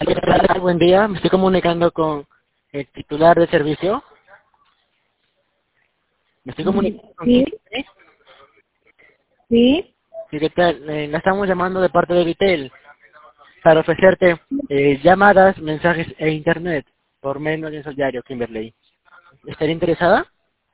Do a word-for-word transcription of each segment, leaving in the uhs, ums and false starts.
Hola, buen día, me estoy comunicando con el titular del servicio. Me estoy comunicando con Sí, quién. ¿Eh? sí. Sí, ¿qué tal? Eh, la estamos llamando de parte de Vitel para ofrecerte eh, llamadas, mensajes e internet por menos de un diario, Kimberly. ¿Estaría interesada?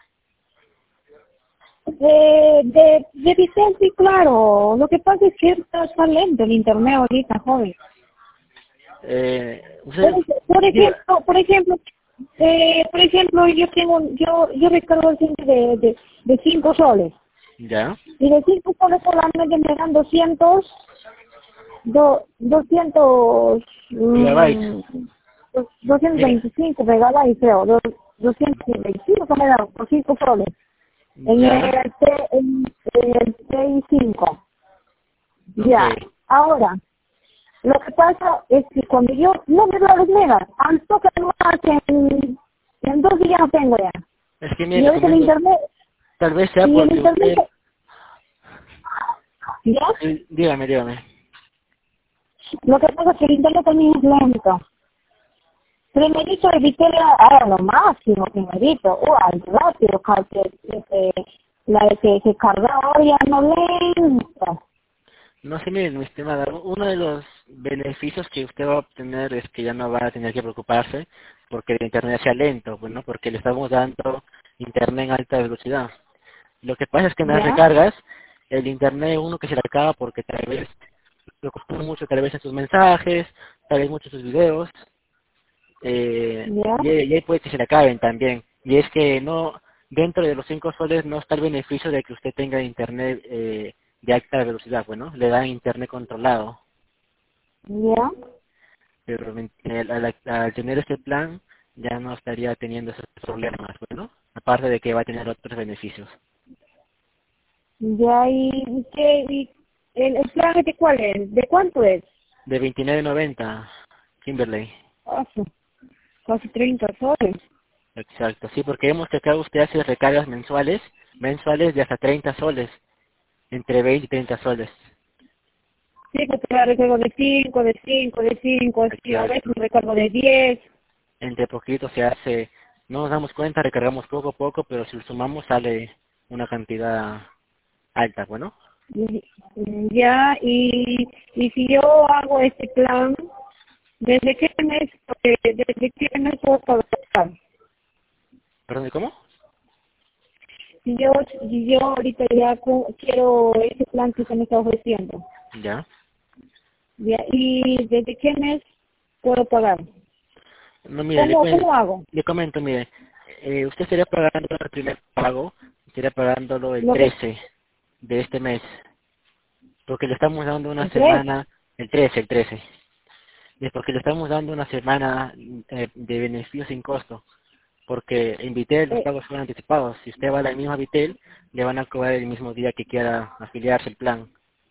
Eh, de, de Vicente, sí, claro. Lo que pasa es que está, está lento el internet ahorita, joven. Eh, Por, usted, ej- por diga, ejemplo, por ejemplo, eh, por ejemplo, yo tengo, yo, yo recargo siempre de, de, de cinco soles. ya, Y de cinco soles solamente me dan doscientos, do, doscientos, gigabytes, mm, dos- doscientos mira, veinticinco megabytes, creo, dos- doscientos veinticinco me dan por cinco soles. En ya, el, T, en, en el T I cinco. ok. Ya. Ahora, lo que pasa es que cuando yo no me doy los megas, al toque más en, en dos días no tengo ya. Es que mire, Y le ahorita el comento, internet, tal vez sea y el porque internet, usted, ¿ya? sí, dígame, dígame. Lo que pasa es que el internet también es lento. Primerito evité la, a lo máximo, primerito, o al rápido, que, que, que, la de que se cargaba ya no lento. No sé, miren, mi estimada, uno de los beneficios que usted va a obtener es que ya no va a tener que preocuparse porque el internet sea lento, bueno, porque le estamos dando internet en alta velocidad. Lo que pasa es que en las ¿Ya? recargas, el internet uno que se le acaba porque tal vez lo consume mucho, tal vez en sus mensajes, tal vez mucho en sus videos, eh, ¿Ya? y, y ahí puede que se le acaben también. Y es que no, dentro de los cinco soles no está el beneficio de que usted tenga internet eh, de alta velocidad, bueno, le dan internet controlado. ¿Ya? Pero men- el- al, al tener este plan ya no estaría teniendo esos problemas, bueno, aparte de que va a tener otros beneficios. Ya, ¿y qué? Y el, el plan de cuál es? ¿De cuánto es? De veintinueve noventa, Kimberley. Casi, casi treinta soles. Exacto, sí, porque vemos que acá usted hace recargas mensuales, mensuales de hasta treinta soles, entre veinte y treinta soles. Sí, porque la recargo de cinco, de cinco, de cinco, así, a veces Exacto. recargo de diez. Entre poquito se hace, no nos damos cuenta, recargamos poco a poco, pero si lo sumamos sale una cantidad alta, bueno. Y- Ya, y, y si yo hago este plan, ¿desde qué mes, eh, desde qué mes puedo pagar? ¿Perdón, cómo? Si yo, si yo ahorita ya cu- quiero ese plan que se me está ofreciendo, Ya. ya, ¿y desde qué mes puedo pagar? No, mire, le, ¿Cómo, cuen- cómo hago? le comento, mire, eh, usted estaría pagando el primer pago, estaría pagándolo el Lo que, trece de este mes, porque le estamos dando una el tres. semana, el trece, el trece, es porque le estamos dando una semana eh, de beneficio sin costo, porque en Vitel los Eh, pagos son anticipados, si usted va a la misma Vitel, le van a cobrar el mismo día que quiera afiliarse al plan.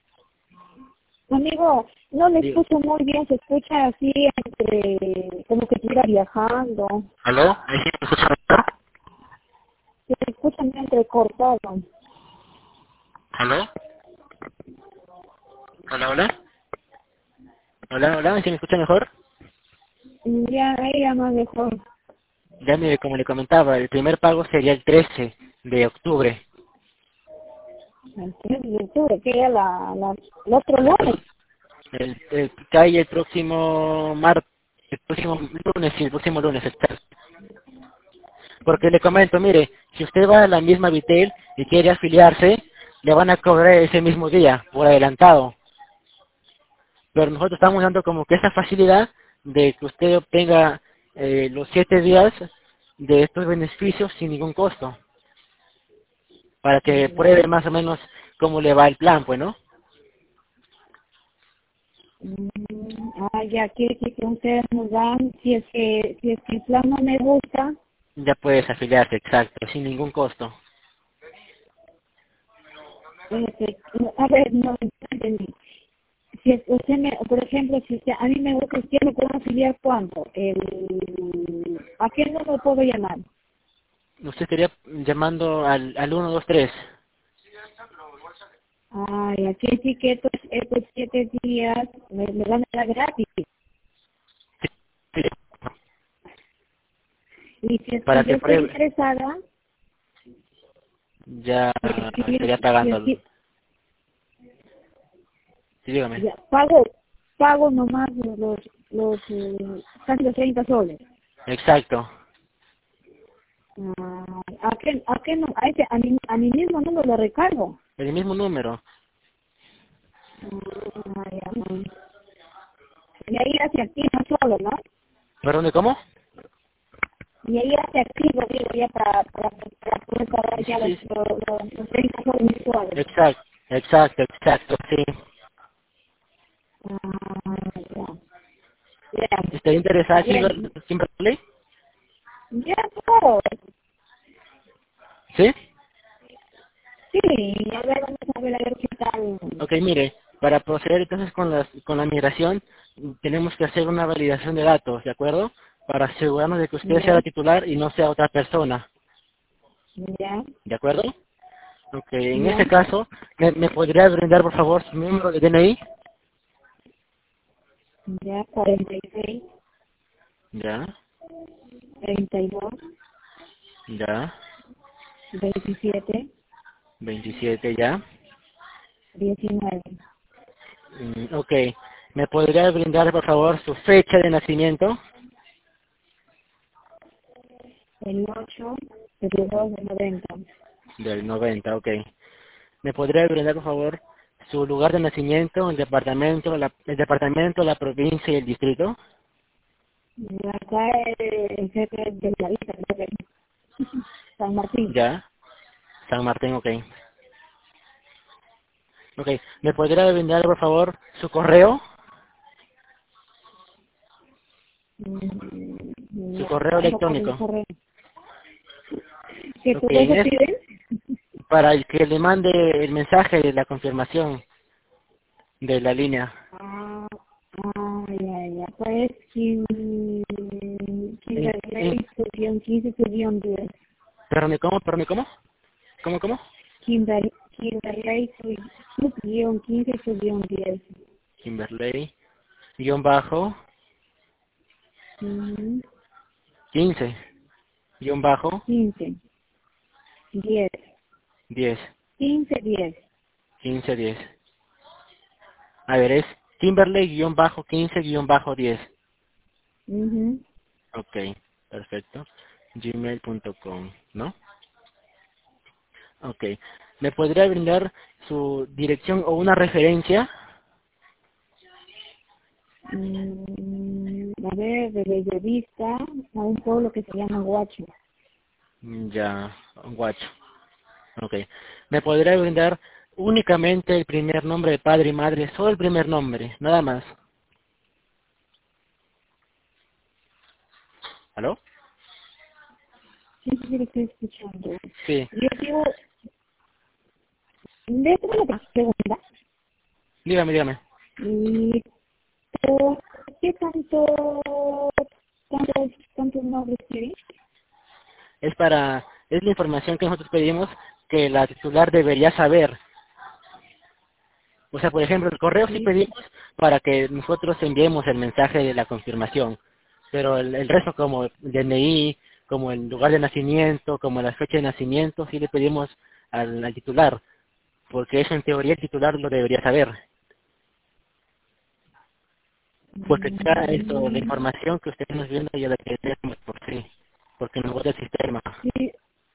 amigo, no le Digo, escucho muy bien, se escucha así entre, como que estuviera viajando, ¿aló? ¿Ahí sí me escucha mejor? se escucha entrecortado. ¿Aló? ¿Hola, hola? ¿Hola, hola? ¿Sí me escucha mejor? Ya, ella más mejor. Ya mire, como le comentaba, el primer pago sería el trece de octubre. El tres de octubre, que era la, la, el otro lunes. El, el, cae el próximo mar, el próximo lunes, sí, el próximo lunes. Está. Porque le comento, mire, si usted va a la misma Vitel y quiere afiliarse, le van a cobrar ese mismo día, por adelantado. Pero nosotros estamos dando como que esa facilidad de que usted obtenga eh, los siete días de estos beneficios sin ningún costo, para que Ya. pruebe más o menos cómo le va el plan, pues, ¿no? Mm, Ah, ya, quiere decir que ustedes nos dan, si es que, si es que el plan no me gusta, Ya puedes afiliarte, exacto, sin ningún costo. este, a ver, no entendí. Si es, usted me, por ejemplo, si usted, a mí me gusta, ¿usted me puede afiliar cuánto? El, ¿a qué número puedo llamar? Usted estaría llamando al, al uno dos tres. Ay, aquí sí que estos, estos siete días me, me van a dar gratis. Y si es para que yo que estoy pruebe, interesada, ya y si yo, estaría yo pagando. sí- Sí, dígame. ya, pago, pago nomás los, los, eh, casi los treinta soles. Exacto. Ah, ¿a qué, a qué no, a ese, a mi, a mi mismo número lo recargo? El mismo número. Ah, ya, no. Y ahí ya se activa solo, ¿no? ¿Perdón, de cómo? Y ahí ya se activa, digo, ya para, para, para poder pagar Sí, ya los, sí. los, los, los treinta soles mensuales. Exacto, exacto, exacto, sí. Ah, ya. Ya, ¿Está interesada, bien. Kimber- Kimberly? Ya, claro. ¿Sí? Sí, a ver, vamos a ver, a ver qué tal. Ok, mire, para proceder entonces con, las, con la migración, tenemos que hacer una validación de datos, ¿de acuerdo? Para asegurarnos de que usted sea Ya, la titular y no sea otra persona, ya, ¿de acuerdo? Ok, en ya, este caso, ¿me, me podría brindar por favor su número de D N I? ya, cuarenta y seis, Ya, treinta y dos, ya, veintisiete, veintisiete ya. diecinueve. Mm, ok, ¿me podría brindar por favor su fecha de nacimiento? El ocho, el dos de noventa. Del noventa, ok. ¿Me podría brindar, por favor, su lugar de nacimiento, el departamento, la, el departamento, la provincia y el distrito? Y acá el jefe de la vista, creo que San Martín. Ya. San Martín, ok. Ok. ¿Me podría brindar, por favor, su correo? Mm, Su no, correo eso por el electrónico. correo. ¿Que Ok. todo En eso es, piden? para el que le mande el mensaje de la confirmación de la línea. Ah, ah, ya, ya. Pues, quien, quien En, en, regrese su guión quince, su guión diez. perdón, ¿cómo? Perdón, ¿cómo? ¿Cómo, cómo? Kimberly, Kimberly, su guión quince, su guión diez. Kimberley, guión bajo, Ujú. quince, guión bajo, quince, diez, diez, quince, diez. quince, diez. A ver, es Kimberley-quince-diez. Ujú. Ok, perfecto. gmail punto com, ¿no? Ok. ¿Me podría brindar su dirección o una referencia? Mm, a ver, de Bellavista a un pueblo que se llama Huacho. Mm, ya, guacho. Ok. ¿Me podría brindar únicamente el primer nombre de padre y madre? Solo el primer nombre, nada más. ¿Aló? Sí, sí, sí, lo estoy escuchando. Sí. Yo digo, dentro de la pregunta, Dígame, dígame. ¿y por qué tanto, tantos, tantos nombres tienes? Es para, es la información que nosotros pedimos que la titular debería saber. O sea, por ejemplo, el correo sí Sí. pedimos para que nosotros enviemos el mensaje de la confirmación, pero el, el resto como el D N I, como el lugar de nacimiento, como la fecha de nacimiento, sí le pedimos al, al titular, porque eso en teoría el titular lo debería saber. Porque acá esto, la Mm, información que usted nos viendo ya la tenemos por sí, porque nos gusta el sistema. sí,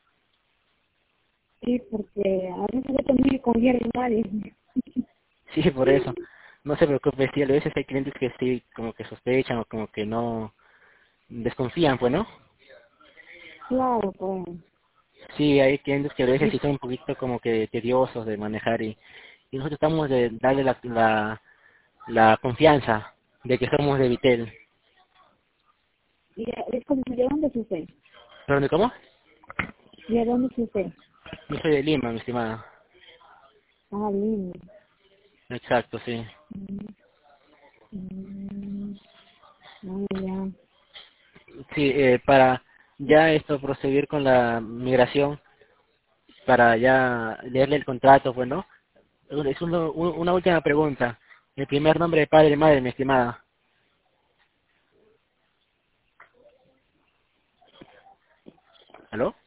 sí, porque a veces yo también me confiar en nadie. Sí, por eso. No se preocupe, sí, a veces hay clientes que sí, como que sospechan o como que no desconfían, pues, ¿no? Claro, pues. Sí, hay clientes que a veces Y, sí son un poquito como que tediosos de manejar y, y nosotros estamos de darle la, la, la confianza de que somos de Vitel. y es como, ¿de dónde es usted? ¿Pero de cómo? ¿De dónde es usted? Yo soy de Lima, mi estimada. Ah, lindo. Exacto, sí. Mm, mm, ah, ya. Sí, eh, para ya esto proseguir con la migración, para ya leerle el contrato, pues, ¿no? Es uno- un- una última pregunta. El primer nombre de padre y madre, mi estimada. ¿Aló?